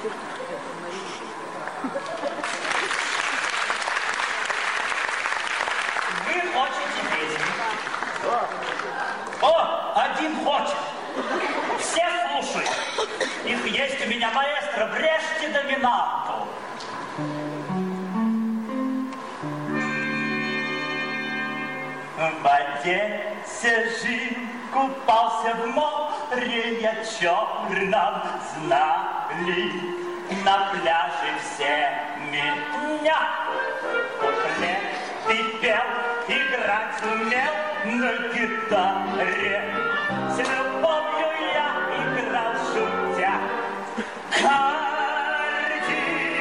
Вы хотите песни? О, один хочет. Все слушают. Их есть у меня, маэстро, врежьте доминанту. В Одессе жил, купался в море я черном, знали на пляже все меня. Куплеты пел, играть умел на гитаре. С любовью я играл, шутя. Картина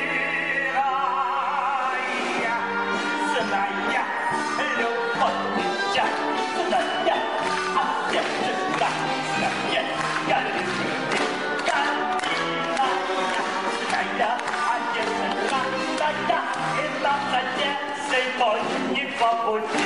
я, зная любовь я, зная, а все же зная, я люблю. Картина я, зная, а все же зная, и нам с Одессой путь не по пути.